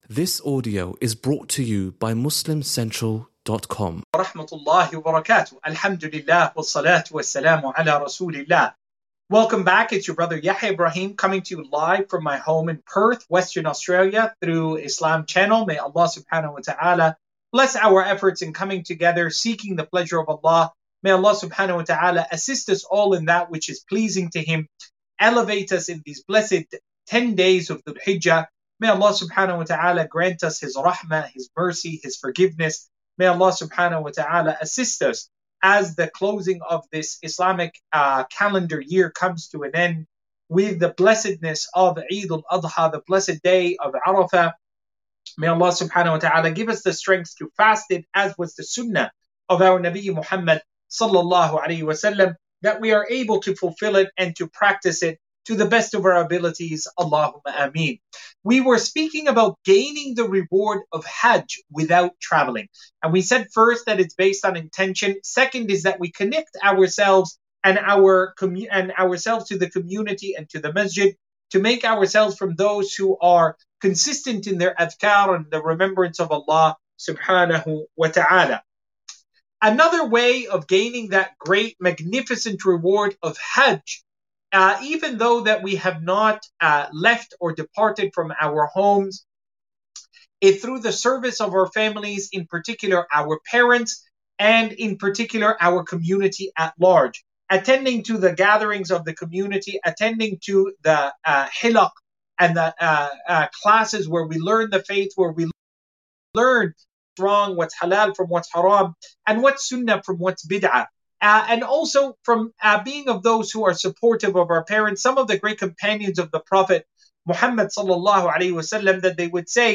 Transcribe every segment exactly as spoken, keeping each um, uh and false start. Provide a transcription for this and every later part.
This audio is brought to you by muslim central dot com. Rahmatullahi wa barakatuh. Alhamdulillah wa salatu wa salamu ala rasulillah. Welcome back. It's your brother Yahya Ibrahim coming to you live from my home in Perth, Western Australia through Islam Channel. May Allah subhanahu wa ta'ala bless our efforts in coming together, seeking the pleasure of Allah. May Allah subhanahu wa ta'ala assist us all in that which is pleasing to Him. Elevate us in these blessed ten days of Dhul Hijjah. May Allah subhanahu wa ta'ala grant us His rahmah, His mercy, His forgiveness. May Allah subhanahu wa ta'ala assist us as the closing of this Islamic uh, calendar year comes to an end with the blessedness of Eid al-Adha, the blessed day of Arafah. May Allah subhanahu wa ta'ala give us the strength to fast it, as was the sunnah of our Nabi Muhammad sallallahu alayhi wa sallam, that we are able to fulfill it and to practice it to the best of our abilities. Allahumma ameen. We were speaking about gaining the reward of Hajj without traveling. And we said first that it's based on intention. Second is that we connect ourselves and our commu- and ourselves to the community and to the masjid to make ourselves from those who are consistent in their adhkar and the remembrance of Allah subhanahu wa ta'ala. Another way of gaining that great, magnificent reward of Hajj, Uh, even though that we have not uh, left or departed from our homes, is through the service of our families, in particular our parents, and in particular our community at large. Attending to the gatherings of the community, attending to the uh, hilaq and the uh, uh, classes where we learn the faith, where we learn what's wrong, what's halal from what's haram, and what's sunnah from what's bid'ah. Uh, and also from uh, being of those who are supportive of our parents. Some of the great companions of the Prophet Muhammad sallallahu alaihi wasallam, that they would say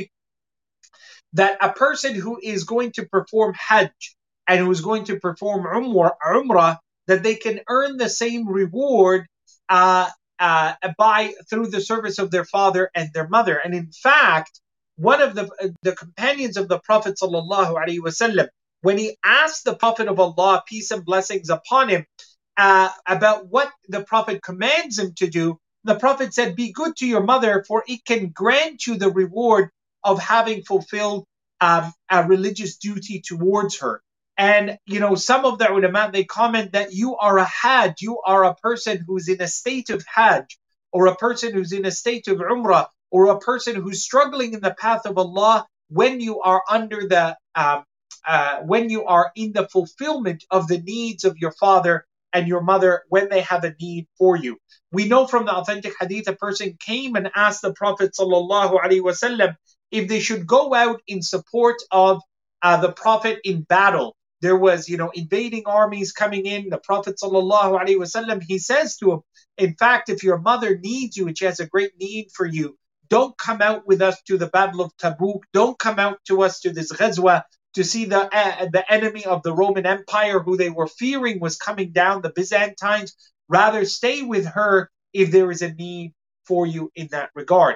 that a person who is going to perform Hajj and who is going to perform Umrah, umrah that they can earn the same reward uh, uh, by through the service of their father and their mother. And in fact, one of the the companions of the Prophet sallallahu alaihi wasallam, when he asked the Prophet of Allah, peace and blessings upon him, uh, about what the Prophet commands him to do, the Prophet said, be good to your mother, for it can grant you the reward of having fulfilled um, a religious duty towards her. And, you know, some of the ulama, they comment that you are a Hajj, you are a person who's in a state of Hajj, or a person who's in a state of Umrah, or a person who's struggling in the path of Allah when you are under the um, Uh, when you are in the fulfillment of the needs of your father and your mother when they have a need for you. We know from the authentic hadith, a person came and asked the Prophet sallallahu alaihi wasallam if they should go out in support of uh, the Prophet in battle. There was, you know, invading armies coming in. The Prophet sallallahu alaihi wasallam, he says to him, in fact, if your mother needs you and she has a great need for you, don't come out with us to the Battle of Tabuk. Don't come out to us to this ghazwa to see the uh, the enemy of the Roman Empire, who they were fearing was coming down, the Byzantines. Rather, stay with her if there is a need for you in that regard.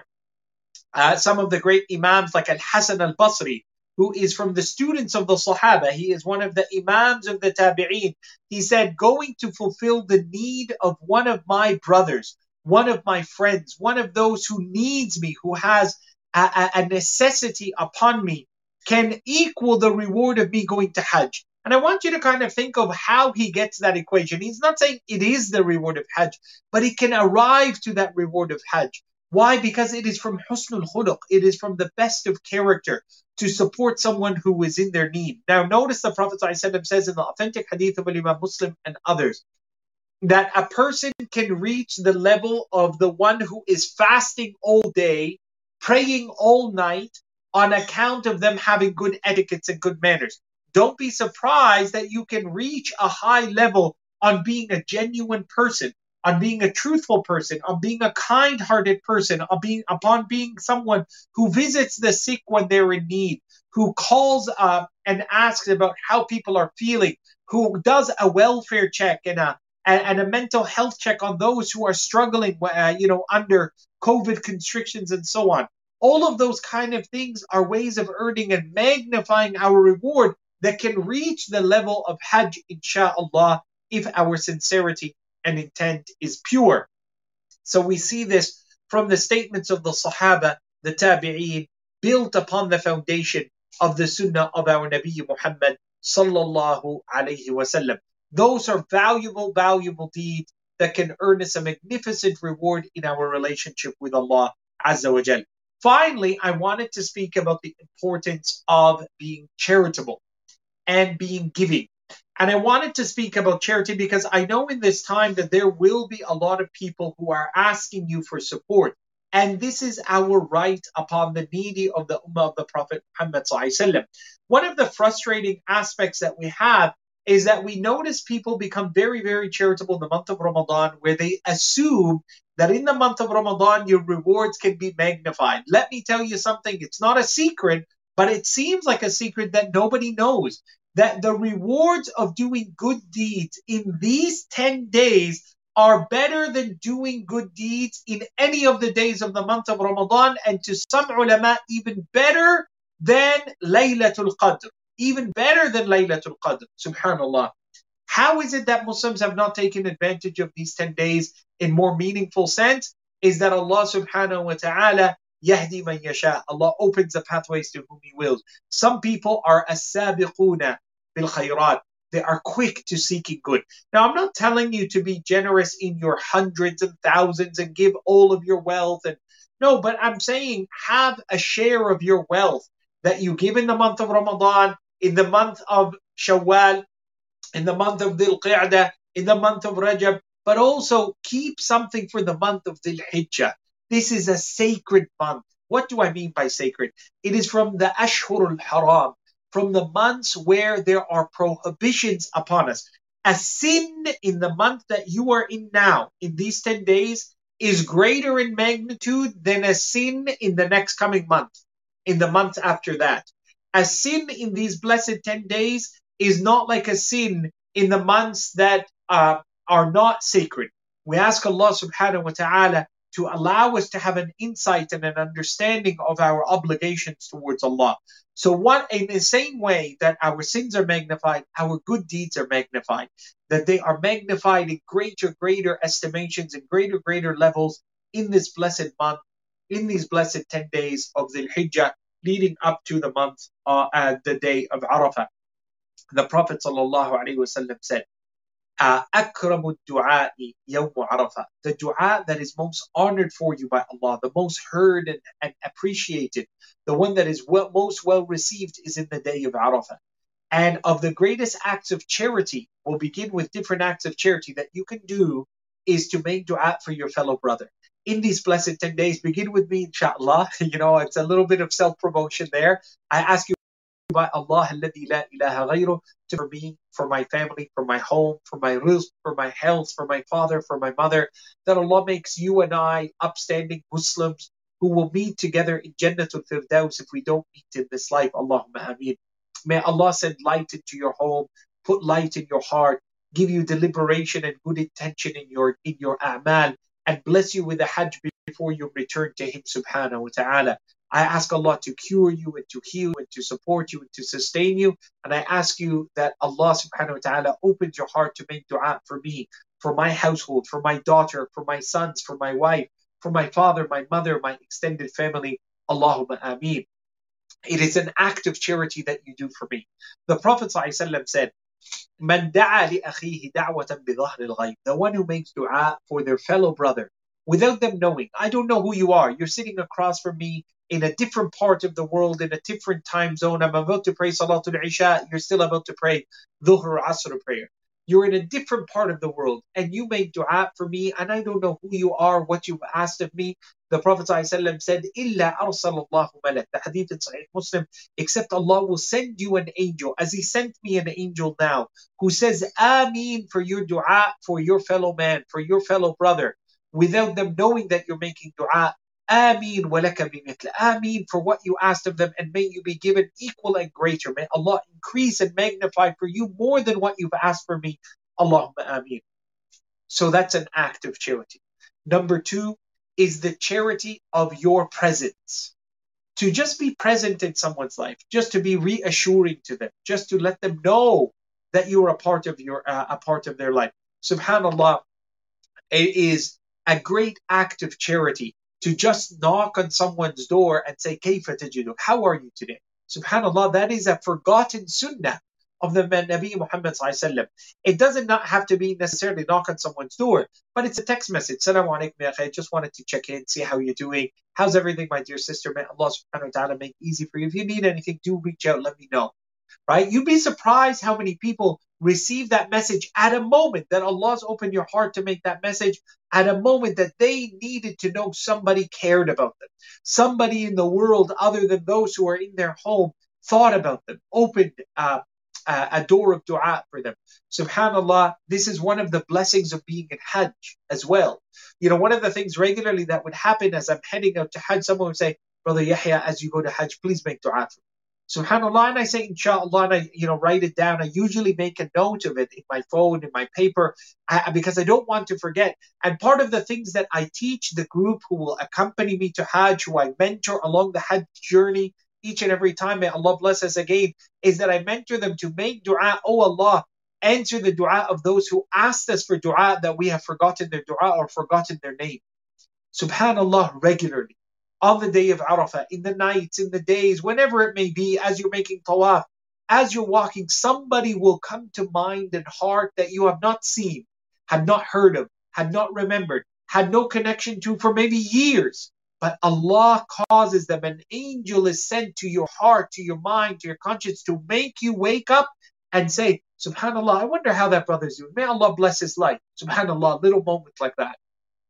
Uh, some of the great imams like Al-Hasan al-Basri, who is from the students of the Sahaba, he is one of the imams of the Tabi'een. He said, going to fulfill the need of one of my brothers, one of my friends, one of those who needs me, who has a, a, a necessity upon me, can equal the reward of me going to Hajj. And I want you to kind of think of how he gets that equation. He's not saying it is the reward of Hajj, but he can arrive to that reward of Hajj. Why? Because it is from husnul khuluq. It is from the best of character to support someone who is in their need. Now notice the Prophet ﷺ says in the authentic hadith of Imam Muslim and others, that a person can reach the level of the one who is fasting all day, praying all night, on account of them having good etiquettes and good manners. Don't be surprised that you can reach a high level on being a genuine person, on being a truthful person, on being a kind-hearted person, on being, upon being someone who visits the sick when they're in need, who calls uh, and asks about how people are feeling, who does a welfare check and a, and a mental health check on those who are struggling, uh, you know, under COVID constrictions and so on. All of those kind of things are ways of earning and magnifying our reward that can reach the level of Hajj, insha'Allah, if our sincerity and intent is pure. So we see this from the statements of the Sahaba, the Tabi'een, built upon the foundation of the sunnah of our Nabi Muhammad sallallahu alayhi wasallam. Those are valuable, valuable deeds that can earn us a magnificent reward in our relationship with Allah Azza wa Jal. Finally, I wanted to speak about the importance of being charitable and being giving. And I wanted to speak about charity because I know in this time that there will be a lot of people who are asking you for support. And this is our right upon the needy of the Ummah of the Prophet Muhammad sallallahu alaihi wasallam. One of the frustrating aspects that we have is that we notice people become very, very charitable in the month of Ramadan, where they assume that in the month of Ramadan, your rewards can be magnified. Let me tell you something, it's not a secret, but it seems like a secret that nobody knows, that the rewards of doing good deeds in these ten days are better than doing good deeds in any of the days of the month of Ramadan, and to some ulama, even better than Laylatul Qadr. Even better than Laylatul Qadr. Subhanallah. How is it that Muslims have not taken advantage of these ten days in more meaningful sense? Is that Allah subhanahu wa ta'ala yahdi man yasha. Allah opens the pathways to whom He wills. Some people are as-sabiquna bil khayrat. They are quick to seeking good. Now, I'm not telling you to be generous in your hundreds and thousands and give all of your wealth. And no, but I'm saying have a share of your wealth that you give in the month of Ramadan, in the month of Shawwal, in the month of Dhul Qa'dah, in the month of Rajab, but also keep something for the month of Dhul Hijjah. This is a sacred month. What do I mean by sacred? It is from the Ashhur al-Haram, from the months where there are prohibitions upon us. A sin in the month that you are in now, in these ten days, is greater in magnitude than a sin in the next coming month, in the month after that. A sin in these blessed ten days is not like a sin in the months that uh, are not sacred. We ask Allah subhanahu wa ta'ala to allow us to have an insight and an understanding of our obligations towards Allah. So what, in the same way that our sins are magnified, our good deeds are magnified, that they are magnified in greater, greater estimations and greater, greater levels in this blessed month, in these blessed ten days of Dhul Hijjah, leading up to the month, uh, uh, the day of Arafah. The Prophet sallallahu alaihi wasallam said, أكرم الدعاء يوم عرفة. The dua that is most honored for you by Allah, the most heard and, and appreciated, the one that is well, most well received is in the day of Arafah. And of the greatest acts of charity, we'll begin with different acts of charity that you can do, is to make dua for your fellow brother. In these blessed ten days, begin with me, inshallah. You know, it's a little bit of self-promotion there. I ask you by Allah alladhi la ilaha ghayruh, for me, for my family, for my home, for my rizq, for my health, for my father, for my mother, that Allah makes you and I upstanding Muslims who will meet together in Jannatul Firdaus if we don't meet in this life. Allahumma ameen. May Allah send light into your home, put light in your heart, give you deliberation and good intention in your in your a'mal, and bless you with a hajj before you return to Him subhanahu wa ta'ala. I ask Allah to cure you and to heal you and to support you and to sustain you. And I ask you that Allah subhanahu wa ta'ala opens your heart to make dua for me, for my household, for my daughter, for my sons, for my wife, for my father, my mother, my extended family. Allahumma ameen. It is an act of charity that you do for me. The Prophet ﷺ said, "Man da'a li akhihi da'watan bi dhahr al-ghayb." The one who makes dua for their fellow brother without them knowing. I don't know who you are. You're sitting across from me in a different part of the world, in a different time zone. I'm about to pray Salatul Isha. You're still about to pray Dhuhr or Asr prayer. You're in a different part of the world and you make dua for me and I don't know who you are, what you've asked of me. The Prophet ﷺ said, إِلَّا أَرْسَلَ اللَّهُ مَلَكَ. The hadith in Sahih Muslim, except Allah will send you an angel, as He sent me an angel now, who says, Ameen for your dua for your fellow man, for your fellow brother, without them knowing that you're making dua. Ameen walaka bimithla. Ameen for what you asked of them, and may you be given equal and greater. May Allah increase and magnify for you more than what you've asked for me. Allahumma ameen. So that's an act of charity. Number two is the charity of your presence. To just be present in someone's life, just to be reassuring to them, just to let them know that you are a part of your uh, a part of their life. Subhanallah, it is a great act of charity to just knock on someone's door and say, Kayfa tajidu? How are you today? Subhanallah, that is a forgotten sunnah of the Nabi Muhammad sallallahu alaihi wasallam. It doesn't not have to be necessarily knock on someone's door, but it's a text message. Salaam alaikum ya akhi. Just wanted to check in, see how you're doing. How's everything, my dear sister? May Allah subhanahu wa ta'ala make it easy for you. If you need anything, do reach out, let me know. Right? You'd be surprised how many people receive that message at a moment that Allah's opened your heart to make that message, at a moment that they needed to know somebody cared about them. Somebody in the world other than those who are in their home thought about them, opened uh, uh, a door of dua for them. Subhanallah, this is one of the blessings of being in Hajj as well. You know, one of the things regularly that would happen as I'm heading out to Hajj, someone would say, Brother Yahya, as you go to Hajj, please make dua for me. Subhanallah, and I say inshallah, and I you know write it down. I usually make a note of it in my phone, in my paper, uh, because I don't want to forget. And part of the things that I teach the group who will accompany me to Hajj, who I mentor along the Hajj journey each and every time, may Allah bless us again, is that I mentor them to make dua. Oh Allah, answer the dua of those who asked us for dua that we have forgotten their dua or forgotten their name. Subhanallah, regularly. On the day of Arafah, in the nights, in the days, whenever it may be, as you're making tawaf, as you're walking, somebody will come to mind and heart that you have not seen, had not heard of, had not remembered, had no connection to for maybe years. But Allah causes them, an angel is sent to your heart, to your mind, to your conscience, to make you wake up and say, Subhanallah, I wonder how that brother's doing. May Allah bless his life. Subhanallah, little moments like that.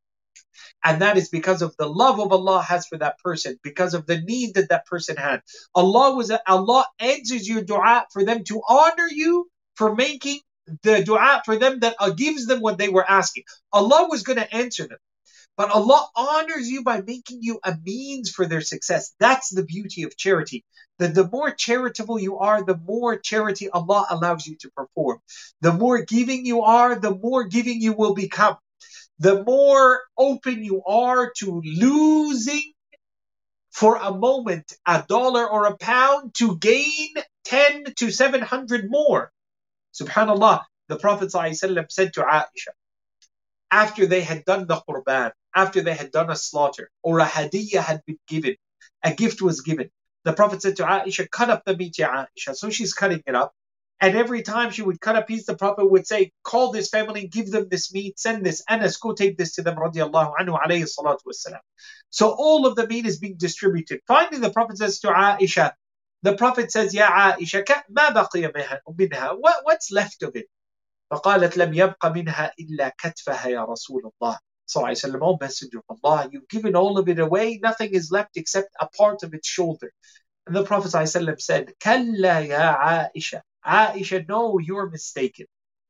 And that is because of the love of Allah has for that person, because of the need that that person had. Allah was Allah answers your dua for them to honor you for making the dua for them that gives them what they were asking. Allah was going to answer them. But Allah honors you by making you a means for their success. That's the beauty of charity. That the more charitable you are, the more charity Allah allows you to perform. The more giving you are, the more giving you will become. The more open you are to losing for a moment a dollar or a pound to gain ten to seven hundred more. Subhanallah, the Prophet ﷺ said to Aisha, after they had done the qurban, after they had done a slaughter, or a hadiyah had been given, a gift was given, the Prophet said to Aisha, cut up the meat, ya Aisha. So she's cutting it up. And every time she would cut a piece, the Prophet would say, call this family, give them this meat, send this, Anas, go take this to them, radiallahu anhu, alayhi salatu wassalam. So all of the meat is being distributed. Finally, the Prophet says to Aisha, the Prophet says, Ya Aisha, ma baqiya minha, what, what's left of it? فقالت لم يبق منها إلا كتفها يا رسول الله. So I said, oh Messenger of Allah, you've given all of it away, nothing is left except a part of its shoulder. And the Prophet ﷺ said, كلا يا عائشة. Aisha, no, you're mistaken.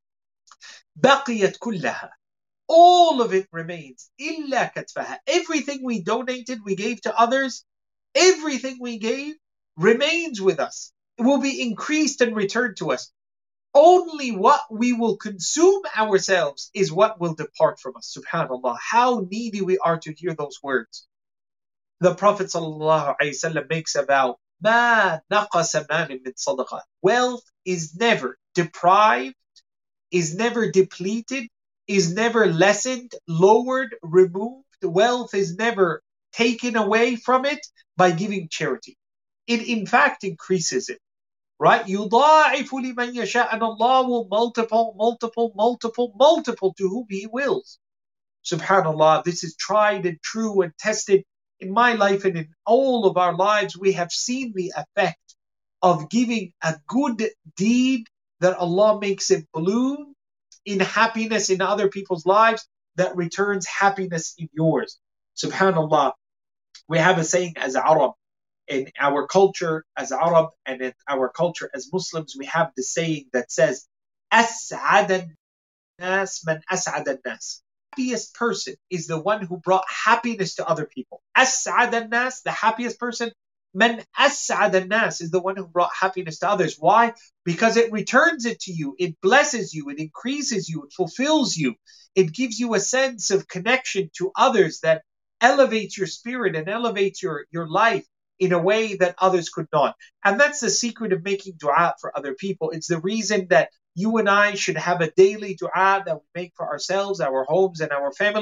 بقيت كلها. All of it remains. إلا كتفها. Everything we donated, we gave to others, everything we gave remains with us. It will be increased and returned to us. Only what we will consume ourselves is what will depart from us. Subhanallah, how needy we are to hear those words. The Prophet ﷺ makes a vow, مَا نَقَصَ مَالٍ مِّن صَدَقَةٍ. Wealth is never deprived, is never depleted, is never lessened, lowered, removed. Wealth is never taken away from it by giving charity. It in fact increases it. Right? يُضَاعِفُ لِمَنْ يَشَاءُ. And Allah will multiple, multiple, multiple, multiple to whom He wills. Subhanallah, this is tried and true and tested in my life and in all of our lives. We have seen the effect of giving a good deed that Allah makes it bloom in happiness in other people's lives that returns happiness in yours. Subhanallah, we have a saying as Arab. In our culture as Arab and in our culture as Muslims, we have the saying that says, أَسْعَدَ النَّاسِ مَنْ أَسْعَدَ النَّاسِ. The happiest person is the one who brought happiness to other people. أَسْعَدَ النَّاسِ, the happiest person. مَنْ أَسْعَدَ النَّاسِ is the one who brought happiness to others. Why? Because it returns it to you. It blesses you. It increases you. It fulfills you. It gives you a sense of connection to others that elevates your spirit and elevates your, your life in a way that others could not. And that's the secret of making dua for other people. It's the reason that you and I should have a daily dua that we make for ourselves, our homes, and our families,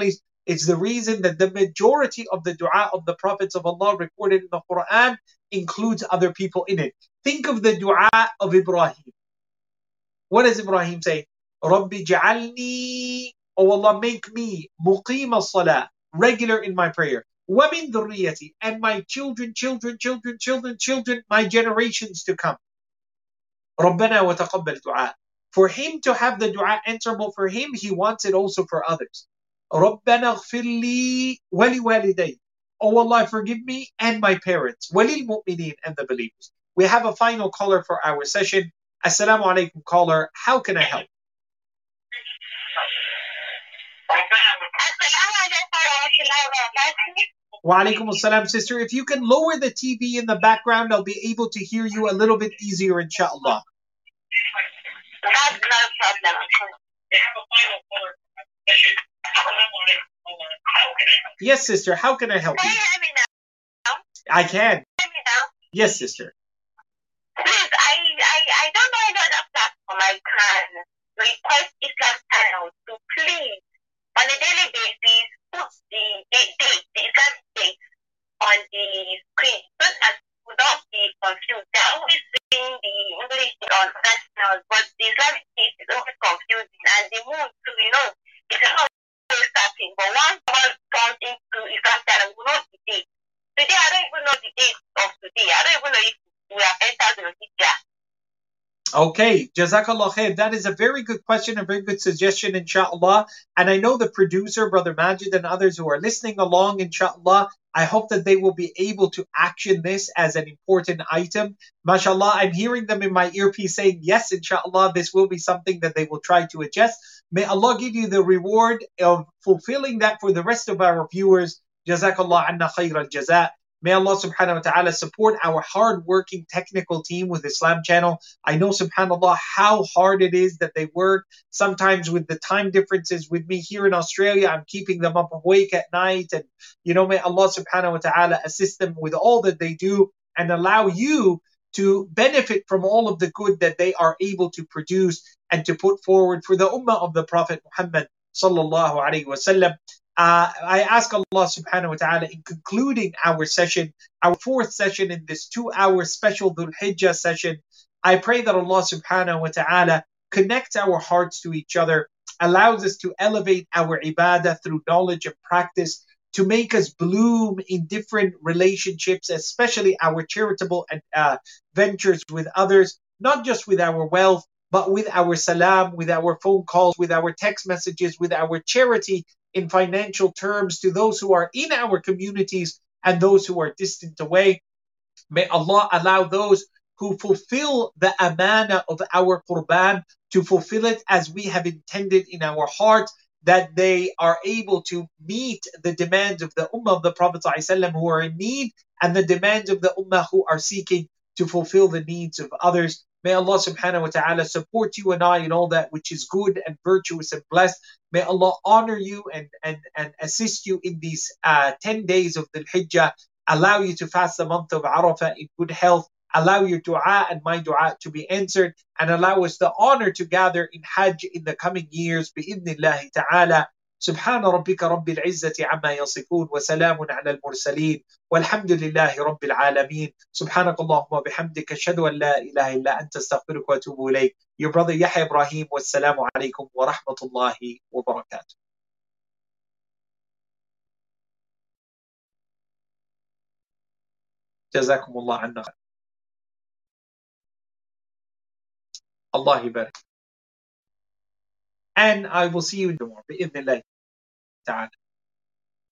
It's the reason that the majority of the dua of the prophets of Allah recorded in the Quran includes other people in it. Think of the dua of Ibrahim. What does Ibrahim say? Rabbi ja'alni, oh Allah, make me muqim as-salah, regular in my prayer. Wa min dhurriyati, and my children, children, children, children, children, my generations to come. Rabbana wa taqabbal du'a. For him to have the dua answerable for him, he wants it also for others. Rabbana ighfir li wa li waliday. Oh Allah, forgive me and my parents. Walil mu'mineen, and the believers. We have a final caller for our session. Assalamu alaikum, caller. How can I help? Wa alaikum assalam, sister. If you can lower the T V in the background, I'll be able to hear you a little bit easier, inshallah. That's not a problem. They have a final caller session. Yes, sister. How can I help Can you? you hear me now? I can. Hear me now? Yes, sister. Please, I, I, I don't know any other platform I can request Islam channel to please, on a daily basis, put the date, date, the Islamic date on the screen so that we don't be confused. They're always saying the English on that channel, but the Islamic date is always confusing, and the moon too, you know, it's not always starting, but once one comes into Islam channel, we know the date. Today, I don't even know the date of today. I don't even know if we have entered the Hijjah. Okay, Jazakallah khair. That is a very good question, a very good suggestion, inshallah. And I know the producer, Brother Majid, and others who are listening along, inshallah, I hope that they will be able to action this as an important item. MashaAllah, I'm hearing them in my earpiece saying, yes, inshallah, this will be something that they will try to adjust. May Allah give you the reward of fulfilling that for the rest of our viewers. Jazakallah anna khair al-jaza. May Allah subhanahu wa ta'ala support our hard-working technical team with Islam Channel. I know, subhanAllah, how hard it is that they work. Sometimes with the time differences with me here in Australia, I'm keeping them up awake at night. And, you know, may Allah subhanahu wa ta'ala assist them with all that they do and allow you to benefit from all of the good that they are able to produce and to put forward for the ummah of the Prophet Muhammad sallallahu alayhi wa sallam. Uh, I ask Allah subhanahu wa ta'ala in concluding our session, our fourth session in this two-hour special Dhul Hijjah session, I pray that Allah subhanahu wa ta'ala connects our hearts to each other, allows us to elevate our ibadah through knowledge and practice, to make us bloom in different relationships, especially our charitable uh, ventures with others, not just with our wealth, but with our salam, with our phone calls, with our text messages, with our charity in financial terms to those who are in our communities and those who are distant away. May Allah allow those who fulfill the amana of our Qurban to fulfill it as we have intended in our heart, that they are able to meet the demands of the Ummah of the Prophet ﷺ who are in need and the demands of the Ummah who are seeking to fulfill the needs of others. May Allah subhanahu wa ta'ala support you and I in all that which is good and virtuous and blessed. May Allah honor you and, and, and assist you in these uh, ten days of the Hijjah. Allow you to fast the month of Arafah in good health. Allow your dua and my dua to be answered. And allow us the honor to gather in Hajj in the coming years. Bi-idhnillahi ta'ala. سبحان ربك رب العزة عما يصفون وسلام على المرسلين والحمد لله رب العالمين سبحانك اللهم وبحمدك أشهد أن لا إله إلا أنت استغفرك وأتوب إليك. Your brother Yahya Ibrahim. Wassalamu alaikum wa rahmatullahi wa barakatuh. جزاكم الله عنا خير. Allah يبارك. And I will see you tomorrow بإذن الله تعالى.